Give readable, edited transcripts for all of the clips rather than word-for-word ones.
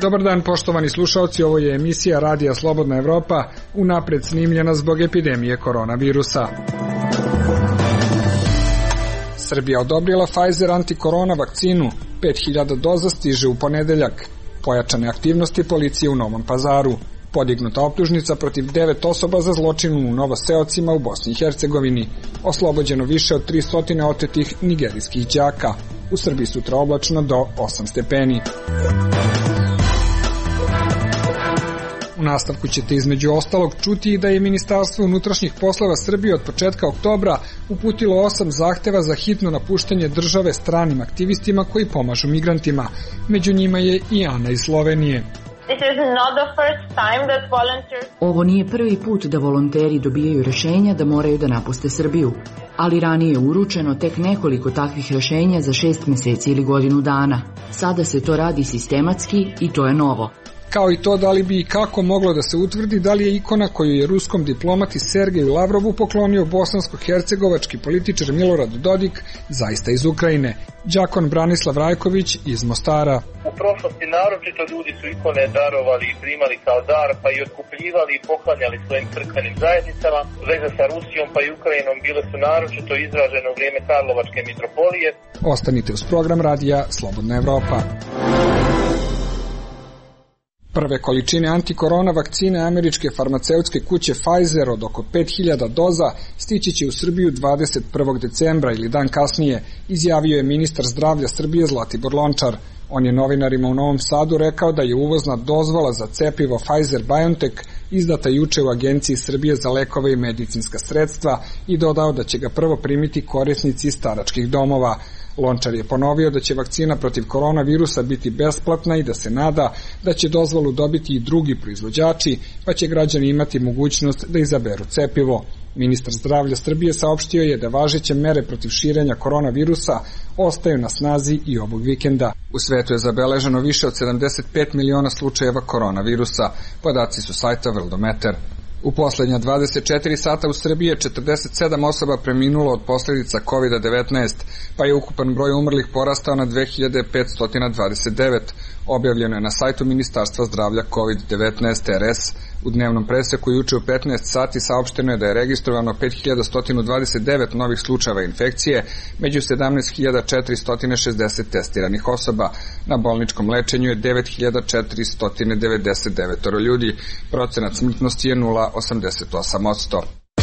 Dobar dan, poštovani slušaoci, ovo je emisija Radija Slobodna Evropa, unapred snimljena zbog epidemije koronavirusa. Srbija odobrila Pfizer antikorona vakcinu, 5000 doza stiže u ponedeljak. Pojačane aktivnosti policije u Novom Pazaru. Podignuta optužnica protiv 9 osoba za zločin u Novoseocima u Bosni i Hercegovini. Oslobođeno više od 300 otetih nigerijskih đaka. U Srbiji sutra oblačno do 8 stepeni. U nastavku ćete između ostalog čuti i da je Ministarstvo unutrašnjih poslova Srbije od početka oktobra uputilo 8 zahteva za hitno napuštanje države stranim aktivistima koji pomažu migrantima. Među njima je i Ana iz Slovenije. Ovo nije prvi put da volonteri dobijaju rešenja da moraju da napuste Srbiju, ali ranije je uručeno tek nekoliko takvih rešenja za 6 meseci ili godinu dana. Sada se to radi sistematski i to je novo. Kao i to da li bi i kako moglo da se utvrdi da li je ikona koju je ruskom diplomati Sergeju Lavrovu poklonio bosansko-hercegovački političar Milorad Dodik zaista iz Ukrajine. Đakon Branislav Rajković iz Mostara. U prošlosti naročito ljudi su ikone darovali i primali kao dar, pa i otkupljivali i poklanjali svojim crkvenim zajednicama. Veze sa Rusijom pa i Ukrajinom bile su naročito izražene u vrijeme Karlovačke mitropolije. Ostanite uz program Radija Slobodna Evropa. Prve količine antikorona vakcine američke farmaceutske kuće Pfizer od oko 5000 doza stići će u Srbiju 21. decembra ili dan kasnije, izjavio je ministar zdravlja Srbije Zlatibor Lončar. On je novinarima u Novom Sadu rekao da je uvozna dozvola za cepivo Pfizer-BioNTech izdata juče u Agenciji Srbije za lekove i medicinska sredstva i dodao da će ga prvo primiti korisnici staračkih domova. Lončar je ponovio da će vakcina protiv koronavirusa biti besplatna i da se nada da će dozvolu dobiti i drugi proizvođači, pa će građani imati mogućnost da izaberu cepivo. Ministar zdravlja Srbije saopštio je da važeće mere protiv širenja koronavirusa ostaju na snazi i ovog vikenda. U svetu je zabeleženo više od 75 miliona slučajeva koronavirusa. Podaci su sajta Worldometer. U poslednja 24 sata u Srbiji je 47 osoba preminulo od posljedica COVID-19, pa je ukupan broj umrlih porastao na 2529. Objavljeno je na sajtu Ministarstva zdravlja COVID-19 RS. U dnevnom preseku juče u 15 sati saopšteno je da je registrovano 5129 novih slučajeva infekcije, među 17460 testiranih osoba. Na bolničkom lečenju je 9499 ljudi. Procenat smrtnosti je 0,88%.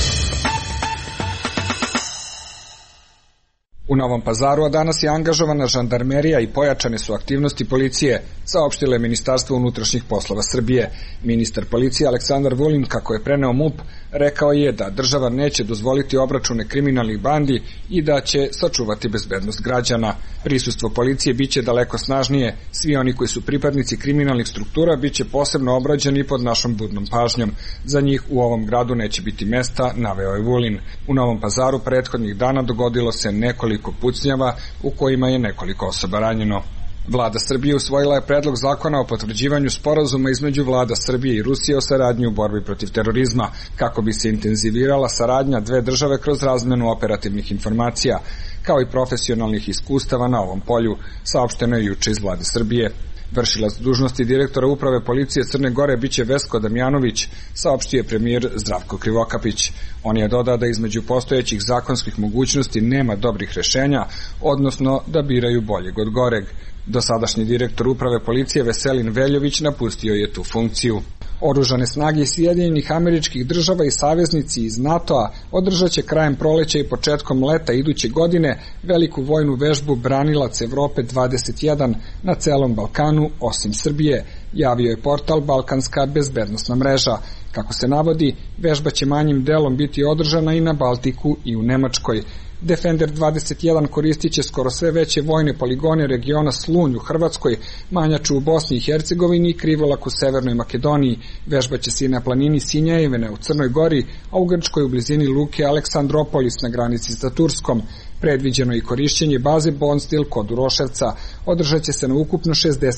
U Novom Pazaru, a danas je angažovana žandarmerija i pojačane su aktivnosti policije, saopštilo je Ministarstvo unutrašnjih poslova Srbije. Ministar policije Aleksandar Vulin, kako je preneo MUP, rekao je da država neće dozvoliti obračune kriminalnih bandi i da će sačuvati bezbednost građana. Prisustvo policije biće daleko snažnije, svi oni koji su pripadnici kriminalnih struktura biće posebno obrađeni pod našom budnom pažnjom. Za njih u ovom gradu neće biti mesta, naveo je Vulin. U Novom Pazaru prethodnih dana dogodilo se nekoliko pucnjava u kojima je nekoliko osoba ranjeno. Vlada Srbije usvojila je predlog zakona o potvrđivanju sporazuma između vlada Srbije i Rusije o saradnji u borbi protiv terorizma, kako bi se intenzivirala saradnja dve države kroz razmenu operativnih informacija, kao i profesionalnih iskustava na ovom polju, saopšteno je juče iz Vlade Srbije. Vršilac dužnosti direktora Uprave policije Crne Gore biće Vesko Damjanović, saopštio je premijer Zdravko Krivokapić. On je dodao da između postojećih zakonskih mogućnosti nema dobrih rešenja, odnosno da biraju boljeg od goreg. Dosadašnji direktor Uprave policije Veselin Veljović napustio je tu funkciju. Oružane snage Sjedinjenih Američkih Država i saveznici iz NATO-a održat će krajem proleća i početkom leta iduće godine veliku vojnu vežbu Branilac Evrope 21 na celom Balkanu, osim Srbije, javio je portal Balkanska bezbednosna mreža. Kako se navodi, vežba će manjim delom biti održana i na Baltiku i u Nemačkoj. Defender 21 koristit će skoro sve veće vojne poligone regiona Slunj u Hrvatskoj, Manjaču u Bosni i Hercegovini i Krivolak u Severnoj Makedoniji. Vežba će se i na planini Sinjajevene u Crnoj Gori, a u Grčkoj u blizini luke Aleksandropolis na granici sa Turskom. Predviđeno i korišćenje baze Bonstil kod Uroševca. Održat će se na ukupno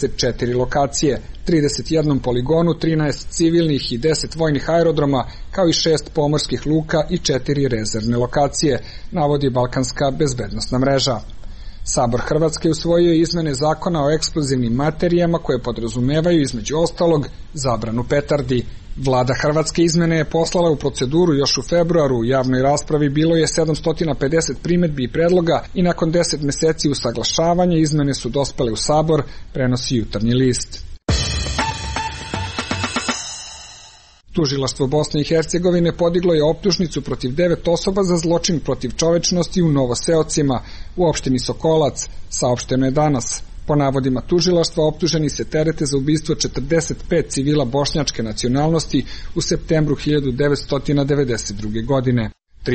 64 lokacije, 31 poligonu, 13 civilnih i 10 vojnih aerodroma, kao i 6 pomorskih luka i 4 rezervne lokacije, navodi Balkanska bezbednosna mreža. Sabor Hrvatske usvojio je izmene zakona o eksplozivnim materijama koje podrazumevaju između ostalog zabranu petardi. Vlada Hrvatske izmene je poslala u proceduru još u februaru. U javnoj raspravi bilo je 750 primedbi i predloga i nakon 10 meseci usaglašavanja izmene su dospele u Sabor, prenosi Jutarnji list. Tužilaštvo Bosne i Hercegovine podiglo je optužnicu protiv 9 osoba za zločin protiv čovečnosti u Novoseocima u opštini Sokolac, saopšteno je danas. Po navodima tužilaštva optuženi se terete za ubistvo 45 civila bošnjačke nacionalnosti u septembru 1992. godine.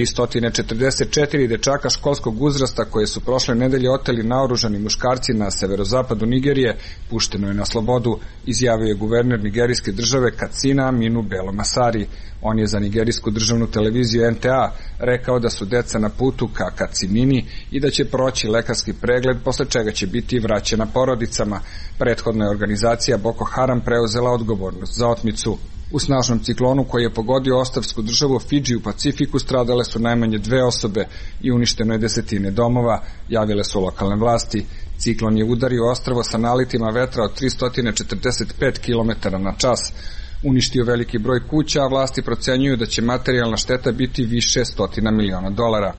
344 dečaka školskog uzrasta koje su prošle nedelje oteli naoružani muškarci na severozapadu Nigerije pušteno je na slobodu, izjavio je guverner nigerijske države Katsina Aminu Bello Masari. On je za nigerijsku državnu televiziju NTA rekao da su deca na putu ka Katsinini i da će proći lekarski pregled, posle čega će biti vraćena porodicama. Prethodna je organizacija Boko Haram preuzela odgovornost za otmicu. U snažnom ciklonu koji je pogodio ostrvsku državu Fidži u Pacifiku stradale su najmanje 2 osobe i uništeno je desetine domova, javile su lokalne vlasti. Ciklon je udario ostrvo sa nalitima vetra od 345 km na čas. Uništio veliki broj kuća, a vlasti procenjuju da će materijalna šteta biti više $100 miliona.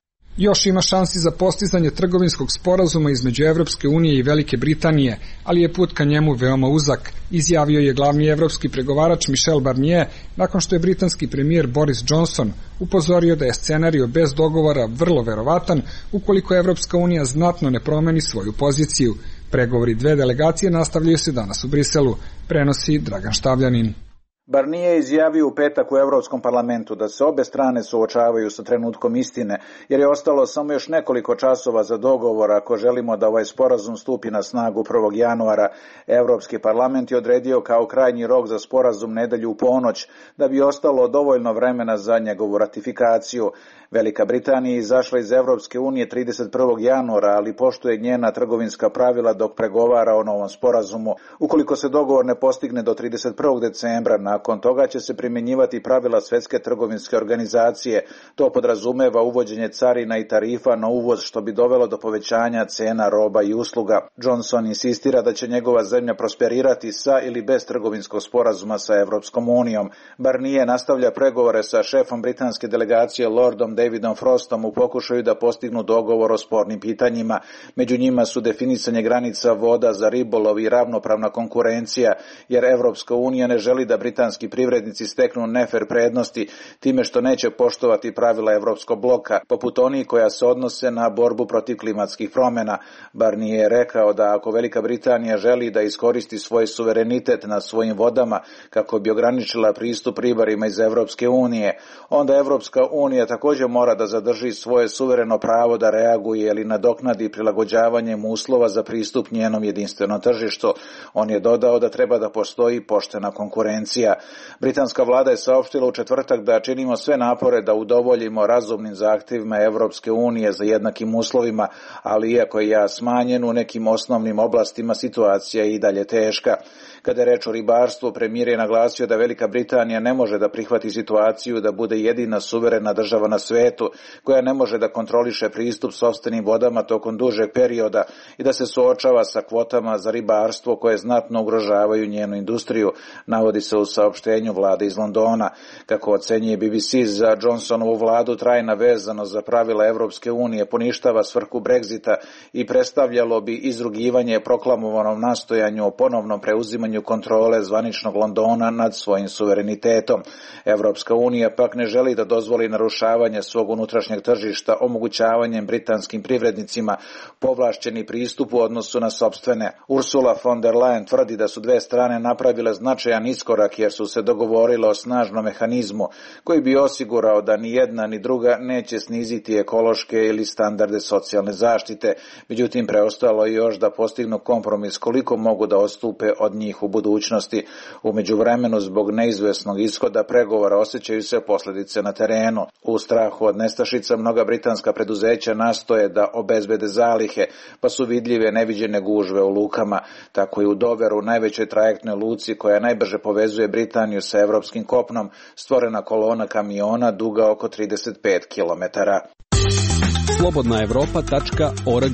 Još ima šansi za postizanje trgovinskog sporazuma između Evropske unije i Velike Britanije, ali je put ka njemu veoma uzak, izjavio je glavni evropski pregovarač Michel Barnier nakon što je britanski premijer Boris Johnson upozorio da je scenario bez dogovora vrlo verovatan ukoliko Evropska unija znatno ne promeni svoju poziciju. Pregovori 2 delegacije nastavljaju se danas u Briselu, prenosi Dragan Štavljanin. Barnier je izjavio u petak u Evropskom parlamentu da se obe strane suočavaju sa trenutkom istine, jer je ostalo samo još nekoliko časova za dogovor ako želimo da ovaj sporazum stupi na snagu 1. januara. Evropski parlament je odredio kao krajnji rok za sporazum nedelju u ponoć, da bi ostalo dovoljno vremena za njegovu ratifikaciju. Velika Britanija izašla iz Evropske unije 31. januara, ali poštuje njena trgovinska pravila dok pregovara o novom sporazumu. Ukoliko se dogovor ne postigne do 31. decembra, nakon toga će se primjenjivati pravila Svjetske trgovinske organizacije. To podrazumeva uvođenje carina i tarifa na uvoz, što bi dovelo do povećanja cena roba i usluga. Johnson insistira da će njegova zemlja prosperirati sa ili bez trgovinskog sporazuma sa Evropskom unijom. Barnier nastavlja pregovore sa šefom britanske delegacije Lordom Davidom Frostom u pokušaju da postignu dogovor o spornim pitanjima. Među njima su definisanje granica voda za ribolov i ravnopravna konkurencija, jer Evropska unija ne želi da britanski privrednici steknu nefer prednosti time što neće poštovati pravila Evropskog bloka, poput onih koja se odnose na borbu protiv klimatskih promjena. Barnier je rekao da ako Velika Britanija želi da iskoristi svoj suverenitet nad svojim vodama kako bi ograničila pristup ribarima iz Evropske unije, onda Evropska unija također mora da zadrži svoje suvereno pravo da reaguje ili nadoknadi prilagođavanjem uslova za pristup njenom jedinstvenom tržištu. On je dodao da treba da postoji poštena konkurencija. Britanska vlada je saopštila u četvrtak da činimo sve napore da udovoljimo razumnim zahtjevima Evropske unije za jednakim uslovima, ali iako je jaz smanjen u nekim osnovnim oblastima, situacija je i dalje teška. Kada je reč o ribarstvu, premijer je naglasio da Velika Britanija ne može da prihvati situaciju da bude jedina suverena država na svetu koja ne može da kontroliše pristup sopstvenim vodama tokom dužeg perioda i da se suočava sa kvotama za ribarstvo koje znatno ugrožavaju njenu industriju, navodi se u saopštenju vlade iz Londona. Kako ocenjuje BBC, za Johnsonovu vladu trajna vezanost za pravila Evropske unije poništava svrhu Brexita i predstavljalo bi izrugivanje proklamovanom nastojanju o ponovnom preuzimanju kontrole zvaničnog Londona nad svojim suverenitetom. Evropska unija pak ne želi da dozvoli narušavanje svog unutrašnjeg tržišta omogućavanjem britanskim privrednicima povlašćeni pristup u odnosu na sopstvene. Ursula von der Leyen tvrdi da su 2 strane napravile značajan iskorak jer su se dogovorile o snažnom mehanizmu koji bi osigurao da ni jedna ni druga neće sniziti ekološke ili standarde socijalne zaštite. Međutim, preostalo je još da postignu kompromis koliko mogu da odstupe od njih u budućnosti. U međuvremenu, zbog neizvesnog ishoda pregovora osjećaju se posljedice na terenu. U strahu od nestašica mnoga britanska preduzeća nastoje da obezbede zalihe, pa su vidljive neviđene gužve u lukama. Tako i u Doveru, najvećoj trajektnoj luci koja najbrže povezuje Britaniju sa evropskim kopnom, stvorena kolona kamiona duga oko 35 km. Slobodnaevropa.org.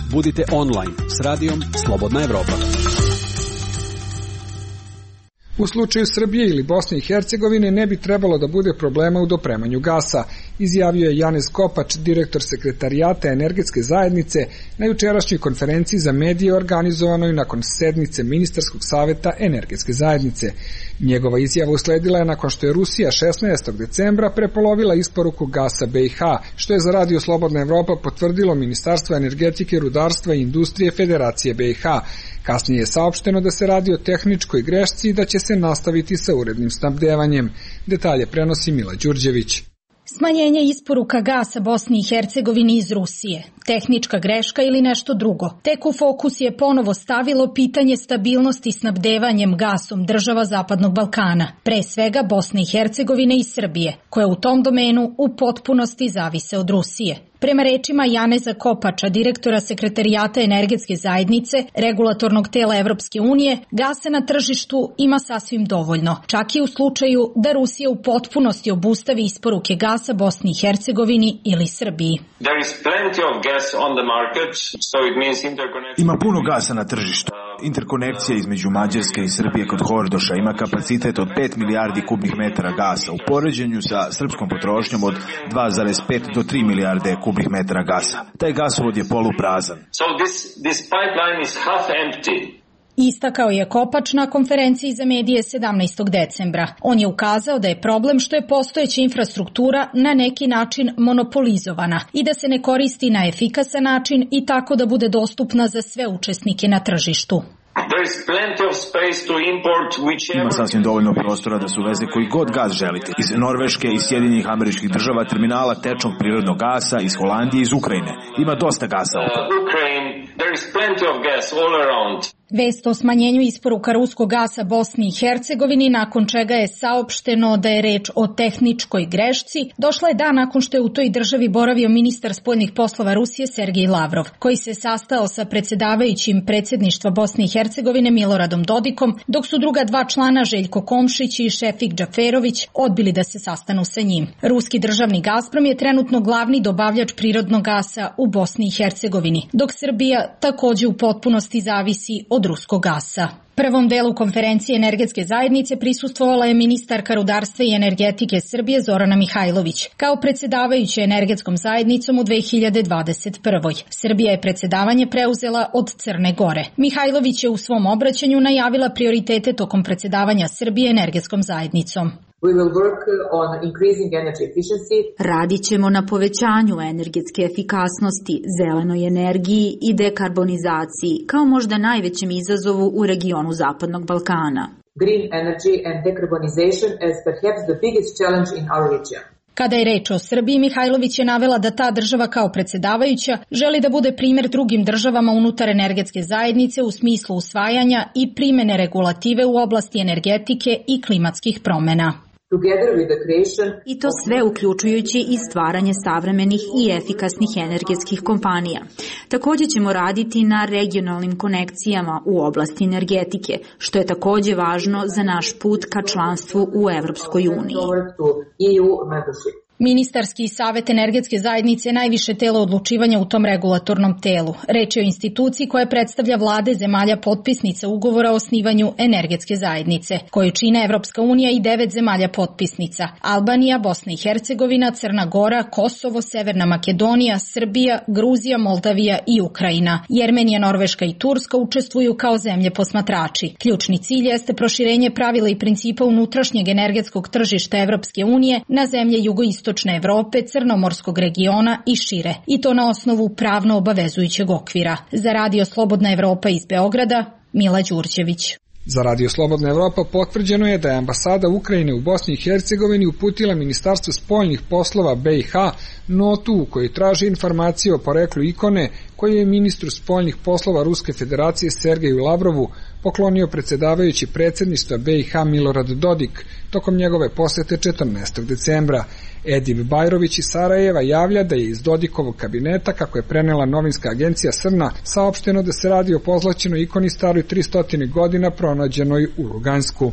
Budite online s radijom Slobodna Evropa. U slučaju Srbije ili Bosne i Hercegovine ne bi trebalo da bude problema u dopremanju gasa, izjavio je Janez Kopač, direktor sekretarijata energetske zajednice, na jučerašnjoj konferenciji za medije organizovanoj nakon sednice Ministarskog saveta energetske zajednice. Njegova izjava usledila je nakon što je Rusija 16. decembra prepolovila isporuku gasa BiH, što je za Radio Slobodna Evropa potvrdilo Ministarstvo energetike, rudarstva i industrije Federacije BiH. Kasnije je saopšteno da se radi o tehničkoj grešci i da će se nastaviti sa urednim snabdevanjem. Detalje prenosi Mila Đurđević. Smanjenje isporuka gasa Bosni i Hercegovini iz Rusije, tehnička greška ili nešto drugo. Tek u fokus je ponovo stavilo pitanje stabilnosti snabdevanjem gasom država Zapadnog Balkana, pre svega Bosne i Hercegovine i Srbije, koje u tom domenu u potpunosti zavise od Rusije. Prema rečima Janeza Kopača, direktora sekretarijata energetske zajednice, regulatornog tela Evropske unije, gasa na tržištu ima sasvim dovoljno, čak i u slučaju da Rusija u potpunosti obustavi isporuke gasa Bosni i Hercegovini ili Srbiji. Ima puno gasa na tržištu. Interkonekcija između Mađarske i Srbije kod Hordoša ima kapacitet od 5 milijardi kubnih metara gasa u poređenju sa srpskom potrošnjom od 2,5 do 3 milijarde kubnih metara gasa. Taj gasovod je poluprazan. Istakao je Kopač na konferenciji za medije 17. decembra. On je ukazao da je problem što je postojeća infrastruktura na neki način monopolizovana i da se ne koristi na efikasan način i tako da bude dostupna za sve učesnike na tržištu. Ima sasvim dovoljno prostora da se uveze koji god gas želite. Iz Norveške, iz Sjedinjenih Američkih Država, terminala tečnog prirodnog gasa, iz Holandije, iz Ukrajine. Ima dosta gasa oko. Vest o smanjenju isporuka ruskog gasa Bosni i Hercegovini, nakon čega je saopšteno da je reč o tehničkoj grešci, došla je dan nakon što je u toj državi boravio ministar spoljnih poslova Rusije Sergej Lavrov, koji se sastao sa predsjedavajućim predsjedništva Bosne i Hercegovine Miloradom Dodikom, dok su druga dva člana Željko Komšić i Šefik Džaferović odbili da se sastanu sa njim. Ruski državni Gazprom je trenutno glavni dobavljač prirodnog gasa u Bosni i Hercegovini, dok Srbija takođe u potpunosti zavisi od ruskog gasa. Prvom delu konferencije energetske zajednice prisustvovala je ministarka rudarstva i energetike Srbije Zorana Mihajlović, kao predsjedavajuća energetskom zajednicom u 2021. Srbija je predsjedavanje preuzela od Crne Gore. Mihajlović je u svom obraćanju najavila prioritete tokom predsjedavanja Srbije energetskom zajednicom. Radit ćemo na povećanju energetske efikasnosti, zelenoj energiji i dekarbonizaciji, kao možda najvećem izazovu u regionu Zapadnog Balkana. Green energy and decarbonization as perhaps the biggest challenge in our region. Kada je reč o Srbiji, Mihajlović je navela da ta država kao predsjedavajuća želi da bude primjer drugim državama unutar energetske zajednice u smislu usvajanja i primene regulative u oblasti energetike i klimatskih promjena. I to sve uključujući i stvaranje savremenih i efikasnih energetskih kompanija. Također ćemo raditi na regionalnim konekcijama u oblasti energetike, što je također važno za naš put ka članstvu u Evropskoj uniji. Ministarski savet energetske zajednice je najviše telo odlučivanja u tom regulatornom telu. Reč je o instituciji koja predstavlja vlade zemalja potpisnica ugovora o osnivanju energetske zajednice, koju čine Evropska unija i 9 zemalja potpisnica: Albanija, Bosna i Hercegovina, Crna Gora, Kosovo, Severna Makedonija, Srbija, Gruzija, Moldavija i Ukrajina. Jermenija, Norveška i Turska učestvuju kao zemlje posmatrači. Ključni cilj jeste proširenje pravila i principa unutrašnjeg energetskog tržišta Evropske unije na zemlje jugoistočne Evrope, Crnomorskog regiona i šire, i to na osnovu pravno obavezujućeg okvira. Za Radio Slobodna Evropa iz Beograda, Mila Đurđević. Za Radio Slobodna Evropa potvrđeno je da je ambasada Ukrajine u Bosni i Hercegovini uputila Ministarstvu spoljnih poslova BiH notu u kojoj traži informacije o poreklu ikone koju je ministru spoljnih poslova Ruske federacije Sergeju Lavrovu poklonio predsjedavajući predsjedništva BiH Milorad Dodik tokom njegove posete 14. decembra. Edip Bajrović iz Sarajeva javlja da je iz Dodikovog kabineta, kako je prenela novinska agencija Srna, saopšteno da se radi o pozlaćenoj ikoni staroj 300 godina pronađenoj u Lugansku.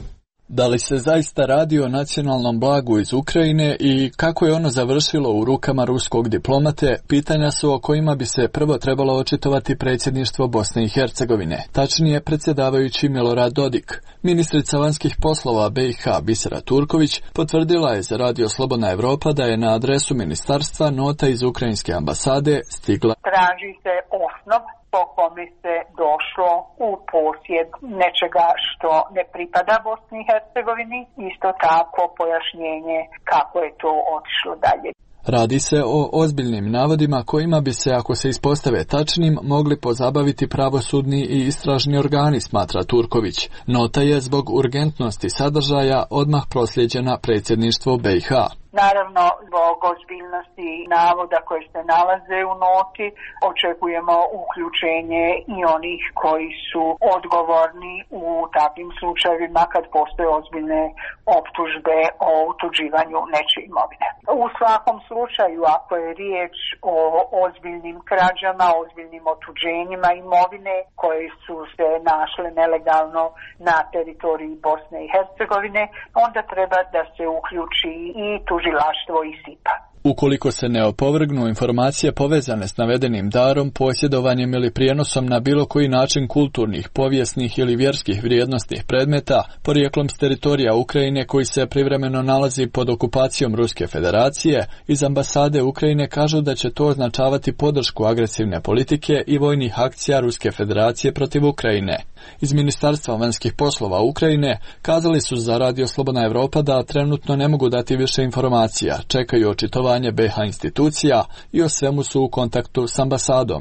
Da li se zaista radi o nacionalnom blagu iz Ukrajine i kako je ono završilo u rukama ruskog diplomate, pitanja su o kojima bi se prvo trebalo očitovati predsjedništvo Bosne i Hercegovine, tačnije predsjedavajući Milorad Dodik. Ministrica vanjskih poslova BiH Bisera Turković potvrdila je za Radio Slobodna Evropa da je na adresu ministarstva nota iz ukrajinske ambasade stigla. Traži se osnov po kome se došlo u posjed nečega što ne pripada Bosni i Hercegovini, isto tako pojašnjenje kako je to otišlo dalje. Radi se o ozbiljnim navodima kojima bi se, ako se ispostave tačnim, mogli pozabaviti pravosudni i istražni organi, smatra Turković. Nota je zbog urgentnosti sadržaja odmah proslijeđena predsjedništvu BiH. Naravno, zbog ozbiljnosti navoda koji se nalaze u noti, očekujemo uključenje i onih koji su odgovorni u takvim slučajevima kad postoje ozbiljne optužbe o utuđivanju nečije imovine. U svakom slučaju, ako je riječ o ozbiljnim krađama, ozbiljnim otuđenjima imovine koje su se našle nelegalno na teritoriji Bosne i Hercegovine, onda treba da se uključi i tužilaštvo i SIPA. Ukoliko se ne opovrgnu informacije povezane s navedenim darom, posjedovanjem ili prijenosom na bilo koji način kulturnih, povijesnih ili vjerskih vrijednosnih predmeta, porijeklom s teritorija Ukrajine koji se privremeno nalazi pod okupacijom Ruske federacije, iz ambasade Ukrajine kažu da će to označavati podršku agresivne politike i vojnih akcija Ruske federacije protiv Ukrajine. Iz Ministarstva vanjskih poslova Ukrajine kazali su za Radio Slobodna Evropa da trenutno ne mogu dati više informacija, čekaju očitovanje BiH institucija i o svemu su u kontaktu s ambasadom.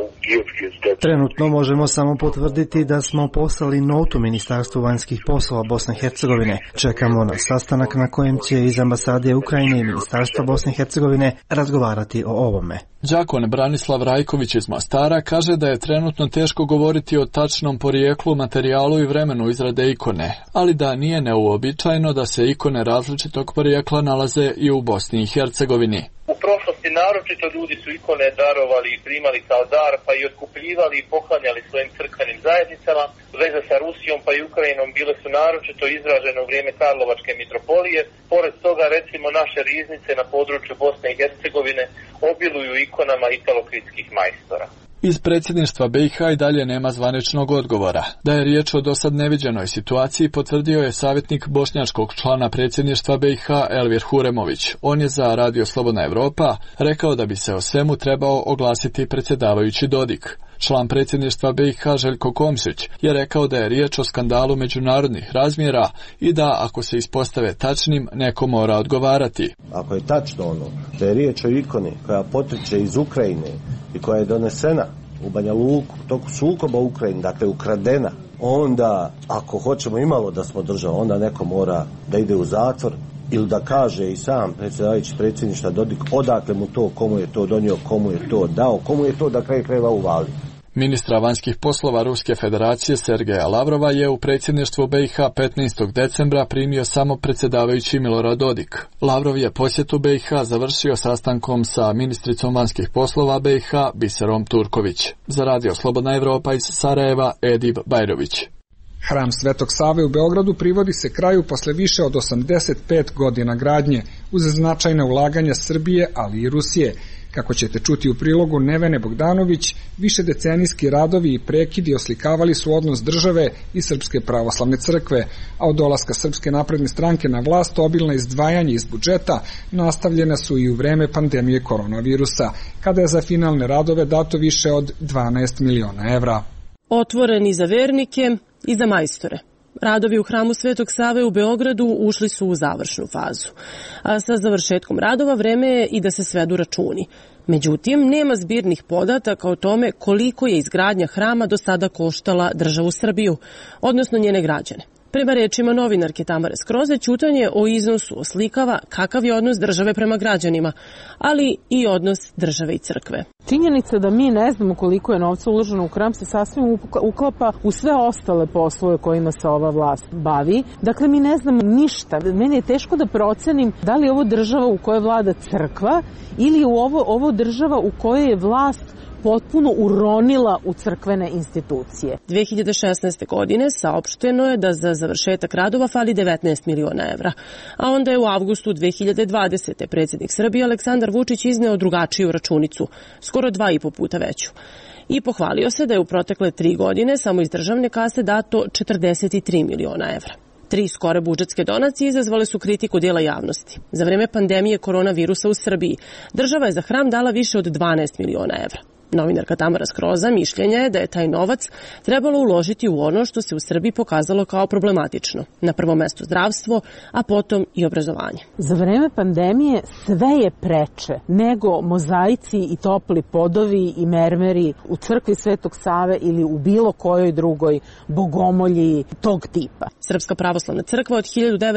Trenutno možemo samo potvrditi da smo poslali notu Ministarstvu vanjskih poslova Bosne i Hercegovine. Čekamo na sastanak na kojem će iz ambasade Ukrajine i Ministarstva Bosne i Hercegovine razgovarati o ovome. Đakon Branislav Rajković iz Mostara kaže da je trenutno teško govoriti o tačnom porijeklu, materijalu i vremenu izrade ikone, ali da nije neuobičajeno da se ikone različitog porijekla nalaze i u Bosni i Hercegovini. U prošlosti naročito ljudi su ikone darovali i primali kao dar, pa i otkupljivali i poklanjali svojim crkvenim zajednicama. Veze sa Rusijom pa i Ukrajinom bile su naročito izražene u vrijeme Karlovačke mitropolije. Pored toga, recimo, naše riznice na području Bosne i Hercegovine obiluju ikonama italokritskih majstora. Iz predsjedništva BiH i dalje nema zvaničnog odgovora. Da je riječ o dosad neviđenoj situaciji potvrdio je savjetnik bošnjačkog člana predsjedništva BiH Elvir Huremović. On je za Radio Slobodna Evropa rekao da bi se o svemu trebao oglasiti predsjedavajući Dodik. Član predsjedništva BiH Željko Komšić je rekao da je riječ o skandalu međunarodnih razmjera i da, ako se ispostave tačnim, neko mora odgovarati. Ako je tačno ono da je riječ o ikoni koja potiče iz Ukrajine i koja je donesena u Banja Luku u toku sukoba u Ukrajini, dakle ukradena, onda ako hoćemo imalo da smo država, onda neko mora da ide u zatvor ili da kaže i sam predsjedavajući predsjedništva Dodik odakle mu to, komu je to donio, komu je to dao, komu je to da kraj krajeva uvalio. Ministra vanjskih poslova Ruske federacije Sergeja Lavrova je u predsjedništvu BiH 15. decembra primio samo predsjedavajući Milorad Dodik. Lavrov je posjetu BiH završio sastankom sa ministricom vanjskih poslova BiH Biserom Turković. Za Radio Slobodna Evropa iz Sarajeva Edib Bajrović. Hram Svetog Save u Beogradu privodi se kraju posle više od 85 godina gradnje, uz značajna ulaganja Srbije, ali i Rusije. Kako ćete čuti u prilogu Nevene Bogdanović, višedecenijski radovi i prekidi oslikavali su odnos države i Srpske pravoslavne crkve, a od dolaska Srpske napredne stranke na vlast obilna izdvajanja iz budžeta nastavljena su i u vreme pandemije koronavirusa, kada je za finalne radove dato više od 12 miliona evra. Otvoreni za vernike i za majstore. Radovi u Hramu Svetog Save u Beogradu ušli su u završnu fazu. A sa završetkom radova vreme je i da se svedu računi. Međutim, nema zbirnih podataka o tome koliko je izgradnja hrama do sada koštala državu Srbiju, odnosno njene građane. Prema rečima novinarke Tamare Skroze, ćutanje o iznosu oslikava kakav je odnos države prema građanima, ali i odnos države i crkve. Činjenica da mi ne znamo koliko je novca uloženo u hram se sasvim uklapa u sve ostale poslove kojima se ova vlast bavi. Dakle, mi ne znamo ništa. Meni je teško da procenim da li je ovo država u kojoj vlada crkva ili je ovo država u kojoj je vlast potpuno uronila u crkvene institucije. 2016. godine saopšteno je da za završetak radova fali 19 miliona evra, a onda je u avgustu 2020. predsjednik Srbije Aleksandar Vučić izneo drugačiju računicu, skoro 2,5 puta veću. I pohvalio se da je u protekle 3 godine samo iz državne kase dato 43 miliona evra. 3 skore budžetske donacije izazvale su kritiku dijela javnosti. Za vreme pandemije koronavirusa u Srbiji država je za hram dala više od 12 miliona evra. Novinarka Tamara Skroza mišljenja je da je taj novac trebalo uložiti u ono što se u Srbiji pokazalo kao problematično. Na prvom mestu zdravstvo, a potom i obrazovanje. Za vreme pandemije sve je preče nego mozaici i topli podovi i mermeri u crkvi Svetog Save ili u bilo kojoj drugoj bogomolji tog tipa. Srpska pravoslavna crkva od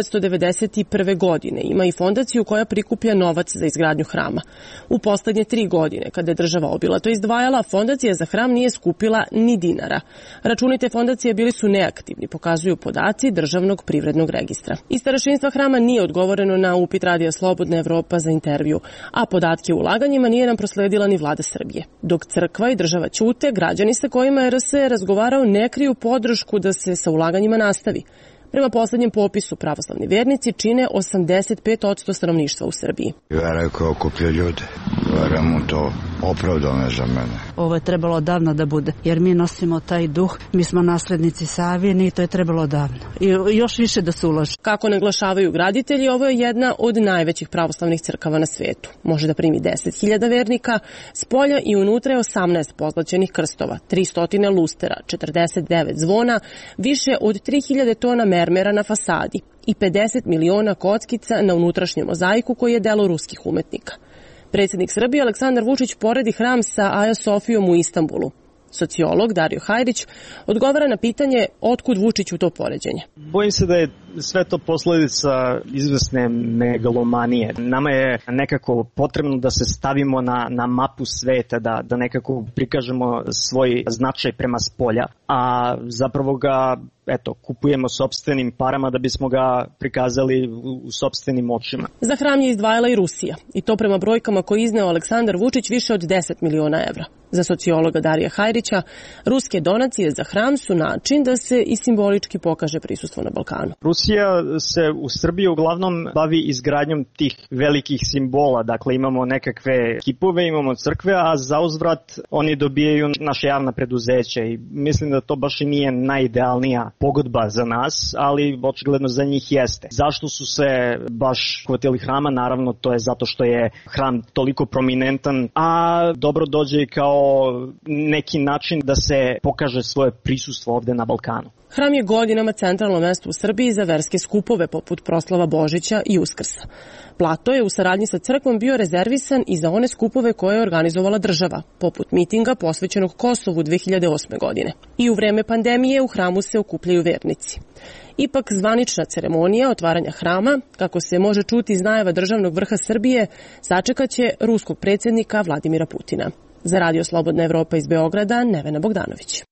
1991. godine ima i fondaciju koja prikuplja novac za izgradnju hrama. U poslednje 3 godine, kada je država obilato izdvajala, fondacija za hram nije skupila ni dinara. Računi te fondacije bili su neaktivni, pokazuju podaci Državnog privrednog registra. Iz starešinstva hrama nije odgovoreno na upit Radija Slobodna Evropa za intervju, a podatke o ulaganjima nije nam prosledila ni vlada Srbije. Dok crkva i država ćute, građani sa kojima je RS razgovarao ne kriju podršku da se sa ulaganjima nastavi. Prema poslednjem popisu pravoslavni vernici čine 85% stanovništva u Srbiji. Vera koja okuplja ljude. Vera mu to opravdano za mene. Ovo je trebalo odavno da bude, jer mi nosimo taj duh, mi smo naslednici Savine i to je trebalo odavno. I još više da se uloži. Kako naglašavaju graditelji, ovo je jedna od najvećih pravoslavnih crkava na svetu. Može da primi 10.000 vernika, spolja i unutra je 18 pozlaćenih krstova, 300 lustera, 49 zvona, više od 3000 tona mermera na fasadi i 50 miliona kockica na unutrašnjem mozaiku koji je delo ruskih umetnika. Predsjednik Srbije Aleksandar Vučić poredi hram sa Aja Sofijom u Istanbulu. Sociolog Dario Hajrić odgovara na pitanje otkud Vučiću to poređenje. Bojim se da je sve to posledica izvesne megalomanije. Nama je nekako potrebno da se stavimo na mapu sveta, da nekako prikažemo svoj značaj prema spolja, a zapravo ga kupujemo sopstvenim parama da bismo ga prikazali u sopstvenim očima. Za hram je izdvajala i Rusija, i to prema brojkama koje izneo Aleksandar Vučić više od 10 miliona evra. Za sociologa Darija Hajrića, ruske donacije za hram su način da se i simbolički pokaže prisustvo na Balkanu. Rusija se u Srbiji uglavnom bavi izgradnjom tih velikih simbola, dakle imamo nekakve kipove, imamo crkve, a zauzvrat oni dobijaju naše javna preduzeća i mislim da to baš i nije najidealnija pogodba za nas, ali očigledno za njih jeste. Zašto su se baš hvatili hrama? Naravno, to je zato što je hram toliko prominentan, a dobro dođe i kao neki način da se pokaže svoje prisustvo ovde na Balkanu. Hram je godinama centralno mesto u Srbiji za verske skupove poput proslava Božića i Uskrsa. Plato je u saradnji sa crkvom bio rezervisan i za one skupove koje je organizovala država, poput mitinga posvećenog Kosovu 2008. godine. I u vreme pandemije u hramu se okupljaju vernici. Ipak zvanična ceremonija otvaranja hrama, kako se može čuti iz najava državnog vrha Srbije, sačekaće ruskog predsjednika Vladimira Putina. Za Radio Slobodna Evropa iz Beograda, Nevena Bogdanović.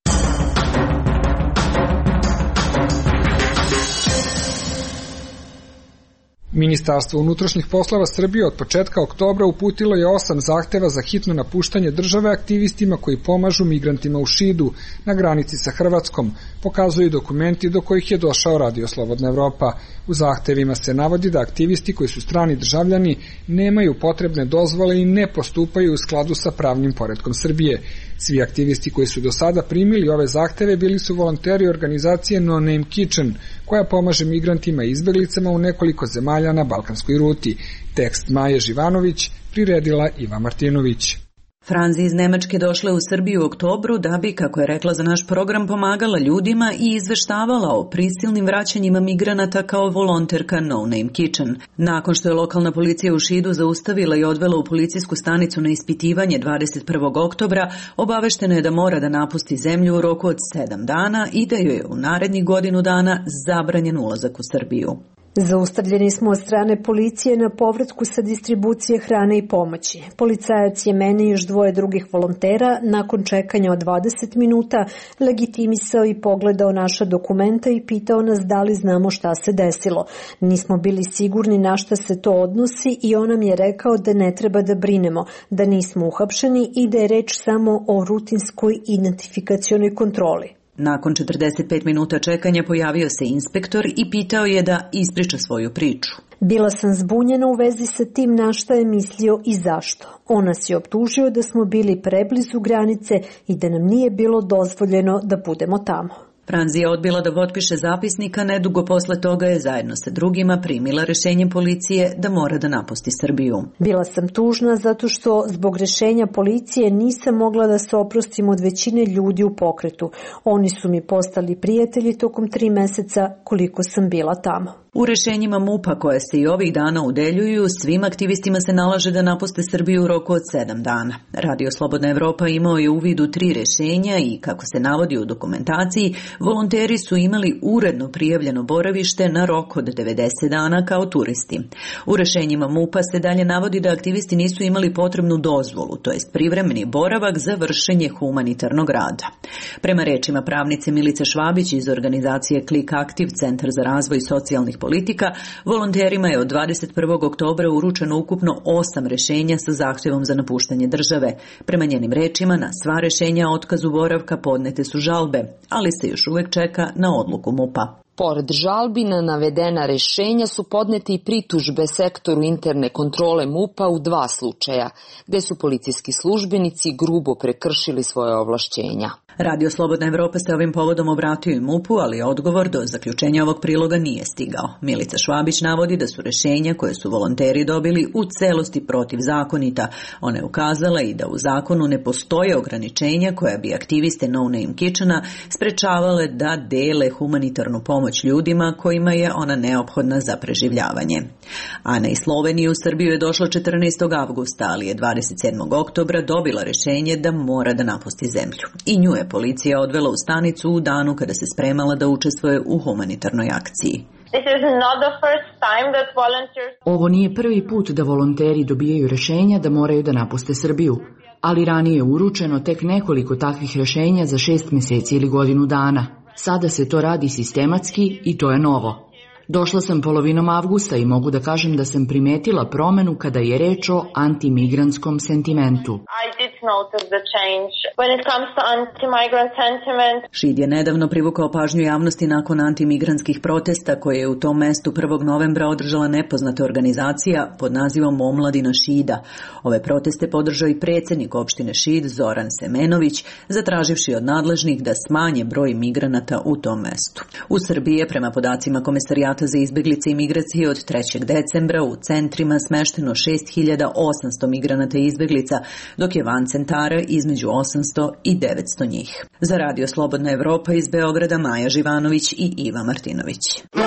Ministarstvo unutrašnjih poslova Srbije od početka oktobra uputilo je 8 zahteva za hitno napuštanje države aktivistima koji pomažu migrantima u Šidu na granici sa Hrvatskom, pokazuju dokumenti do kojih je došao Radio Slobodna Evropa. U zahtevima se navodi da aktivisti koji su strani državljani nemaju potrebne dozvole i ne postupaju u skladu sa pravnim poretkom Srbije. Svi aktivisti koji su do sada primili ove zahteve bili su volonteri organizacije No Name Kitchen, koja pomaže migrantima i izbeglicama u nekoliko zemalja na balkanskoj ruti. Tekst Maje Živanović priredila Iva Martinović. Franzi iz Nemačke došla u Srbiju u oktobru da bi, kako je rekla za naš program, pomagala ljudima i izveštavala o prisilnim vraćanjima migranata kao volonterka No Name Kitchen. Nakon što je lokalna policija u Šidu zaustavila i odvela u policijsku stanicu na ispitivanje 21. oktobra, obavešteno je da mora da napusti zemlju u roku od 7 dana i da joj je u narednih godinu dana zabranjen ulazak u Srbiju. Zaustavljeni smo od strane policije na povratku sa distribucije hrane i pomoći. Policajac je meni i još dvoje drugih volontera nakon čekanja od 20 minuta legitimisao i pogledao naša dokumenta i pitao nas da li znamo šta se desilo. Nismo bili sigurni na šta se to odnosi i on nam je rekao da ne treba da brinemo, da nismo uhapšeni i da je reč samo o rutinskoj identifikacionoj kontroli. Nakon 45 minuta čekanja pojavio se inspektor i pitao je da ispriča svoju priču. Bila sam zbunjena u vezi sa tim na šta je mislio i zašto. On nas je optužio da smo bili preblizu granice i da nam nije bilo dozvoljeno da budemo tamo. Franzi je odbila da potpiše zapisnik, a nedugo posle toga je zajedno sa drugima primila rešenje policije da mora da napusti Srbiju. Bila sam tužna zato što zbog rešenja policije nisam mogla da se oprostim od većine ljudi u pokretu. Oni su mi postali prijatelji tokom 3 meseca koliko sam bila tamo. U rešenjima MUP-a koje se i ovih dana udeljuju, svim aktivistima se nalaže da napuste Srbiju u roku od 7 dana. Radio Slobodna Evropa imao je uvid u 3 rešenja i, kako se navodi u dokumentaciji, volonteri su imali uredno prijavljeno boravište na rok od 90 dana kao turisti. U rešenjima MUP-a se dalje navodi da aktivisti nisu imali potrebnu dozvolu, to jest privremeni boravak za vršenje humanitarnog rada. Prema rečima pravnice Milice Švabić iz organizacije Click Active, Centar za razvoj socijalnih politika, volonterima je od 21. oktobra uručeno ukupno 8 rešenja sa zahtjevom za napuštanje države. Prema njenim rečima, na sva rešenja o otkazu boravka podnete su žalbe, ali se još uvek čeka na odluku MUP-a. Pored žalbi na navedena rešenja su podnete i pritužbe sektoru interne kontrole MUP-a u 2 slučaja, gde su policijski službenici grubo prekršili svoje ovlašćenja. Radio Slobodna Evropa se ovim povodom obratio i MUP-u, ali odgovor do zaključenja ovog priloga nije stigao. Milica Švabić navodi da su rešenja koje su volonteri dobili u celosti protivzakonita. Ona je ukazala i da u zakonu ne postoje ograničenja koja bi aktiviste No Name Kitchena sprečavale da dele humanitarnu pomoć ljudima kojima je ona neophodna za preživljavanje. Ana iz Slovenije u Srbiju je došla 14. avgusta, ali je 27. oktobra dobila rešenje da mora da napusti zemlju. I nju je policija odvela u stanicu u danu kada se spremala da učestvuje u humanitarnoj akciji. Ovo nije prvi put da volonteri dobijaju rešenja da moraju da napuste Srbiju, ali ranije je uručeno tek nekoliko takvih rešenja za 6 meseci ili godinu dana. Sada se to radi sistematski i to je novo. Došla sam polovinom avgusta i mogu da kažem da sam primetila promenu kada je reč o antimigrantskom sentimentu. Šid je nedavno privukao pažnju javnosti nakon antimigrantskih protesta koje je u tom mestu 1. novembra održala nepoznata organizacija pod nazivom Omladina Šida. Ove proteste podržao i predsjednik opštine Šid Zoran Semenović, zatraživši od nadležnih da smanje broj migranata u tom mestu. U Srbiji je prema podacima Komesarijata za izbeglice i migracije od 3. decembra u centrima smešteno 6800 migranata i izbeglica, dok je van centara između 800 i 900 njih. Za Radio Slobodna Evropa iz Beograda Maja Živanović i Iva Martinović.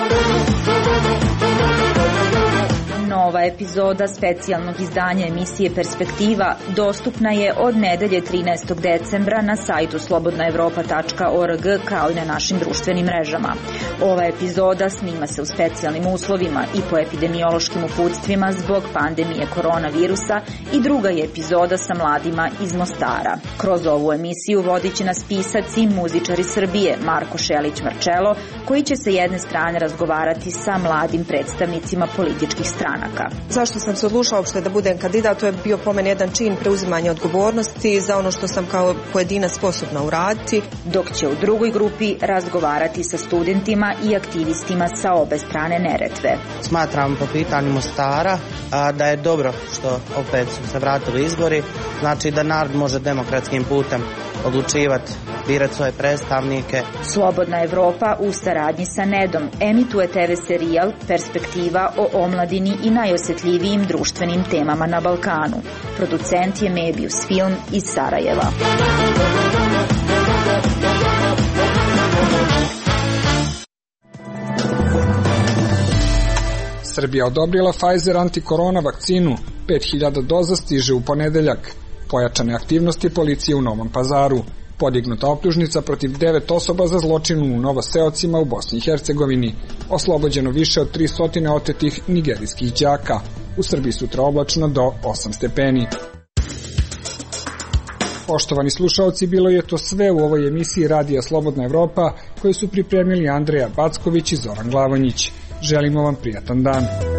Nova epizoda specijalnog izdanja emisije Perspektiva dostupna je od nedelje 13. decembra na sajtu slobodnaevropa.org kao i na našim društvenim mrežama. Ova epizoda snima se u specijalnim uslovima i po epidemiološkim uputstvima zbog pandemije koronavirusa i druga je epizoda sa mladima iz Mostara. Kroz ovu emisiju vodit će nas pisac i muzičari Srbije Marko Šelić-Marčelo, koji će sa jedne strane razgovarati sa mladim predstavnicima političkih strana. Zašto sam se odlučila uopšte da budem kandidat? To je bio po meni jedan čin preuzimanja odgovornosti za ono što sam kao pojedinac sposobna uraditi. Dok će u drugoj grupi razgovarati sa studentima i aktivistima sa obe strane Neretve. Smatram po pitanju Mostara da je dobro što opet su se vratili izbori, znači da narod može demokratskim putem odlučivati, birati svoje predstavnike. Slobodna Evropa u saradnji sa Nedom emituje TV serijal Perspektiva o omladini i najosjetljivijim društvenim temama na Balkanu. Producent je Mebius Film iz Sarajeva. Srbija odobrila Pfizer antikorona vakcinu, 5000 doza stiže u ponedeljak. Pojačane aktivnosti policije u Novom Pazaru. Podignuta optužnica protiv 9 osoba za zločin u Novoseocima u Bosni i Hercegovini. Oslobođeno više od 300 otetih nigerijskih đaka. U Srbiji sutra oblačno do 8 stepeni. Poštovani slušaoci, bilo je to sve u ovoj emisiji Radija Slobodna Evropa, koju su pripremili Andreja Backović i Zoran Glavonjić. Želimo vam prijatan dan.